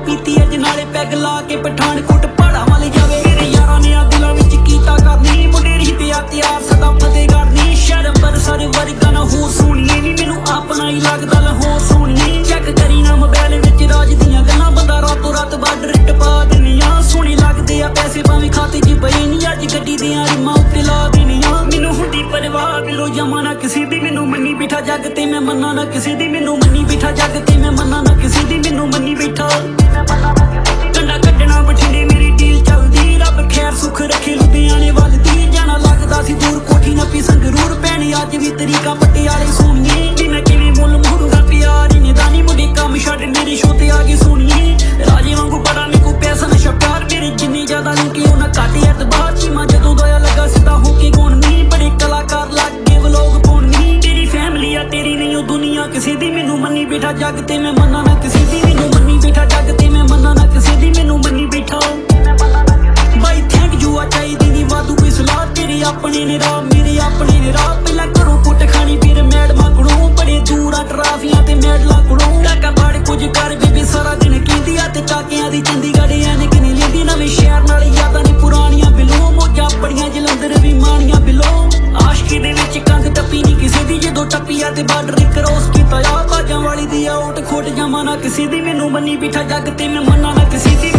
पीती अज नाले पैग ला के पठानकोट पहाड़ा वाल जावे मेरे यारां ने दिलां विच कीता करनी मुंडे रीते आ त्यार सदा फतेह करनी शर्म पर सारे वर्गा ना होर सोहणिए नी मैनू अपना ही लगदा लाहौर सोहणिए चेक करी ना मोबाइल विच राज दियां गल्लां बंदा रातों रात बार्डर टपा दिनियां सोहणे लगदे आ पैसे भावें खाते च पए नी अज गड्डी दियां रिमां उत्ते ला देनियां मैनू हुंदी परवाह बिलो जमा ना किसी दी मैनू मन्नी बैठा जग ते मैं मन्ना ना किसी दी मैनू मन्नी बैठा जग ते मैं मन्ना ना किसी दी मैनू मन्नी बैठा कंडा कड्डना बठिंडे मेरी डील चलदी रब खैर सुख रखे लुधियाने वल दी जाना लगदा सी दूर कोठी नप्पी संगरूर भैणे अज भी तरीका पटियाले सोहणिए नी मैं किवें मुल मोड़ूंगा प्यार इने दानी मुंडे कम छड्ड मेरे शो ते आ गए सोहणिए राजे वांगू बड़ा मेरे पैसा नशा प्यार मेरे जिन्ने ज्यादा लुके उन्हां घट एतबार चीमा जदों दोया लगा सिद्धा होके गौणनी बड़े कलाकार लग गए व्लॉग पाउणनी तेरी फैमिली आ तेरी नहीं ओ दुनिया किसी दी मैनू मन्नी बैठा जग ते मैं मन्ना ना किसी दी मैनू मन्नी बैठा जग ते मैं मन्ना ना किसी दी मैनू मन्नी बैठा बाई थैंक यू आ चाहिदी नी वाधू कोई सलाह तेरे अपने ने राह मेरे अपने ने राह पहला घरों कुट खानी फिर मैडमां कोलों बड़े दूर आ ट्राफियां ते मैडलां कोलों काका बड़ कुछ कर बेबी सारा दिन कहंदी आ ते काकियां दी चंडीगढ़ ऐनक नी लैंदी नवें शहर नाल यादां नी पुरानियां बिलो मौजां बड़ियां जलंधर भी माणियां बिलो आशकी दे विच कंध टप्पी नी किसी दी जदों टप्पी आ ते बार्डर क्रॉस कीता आ बाजां वाली दी आउट खोट जावां ना किसी दी मैनू मन्नी बैठा जग ते मैं मन्ना ना किसी दी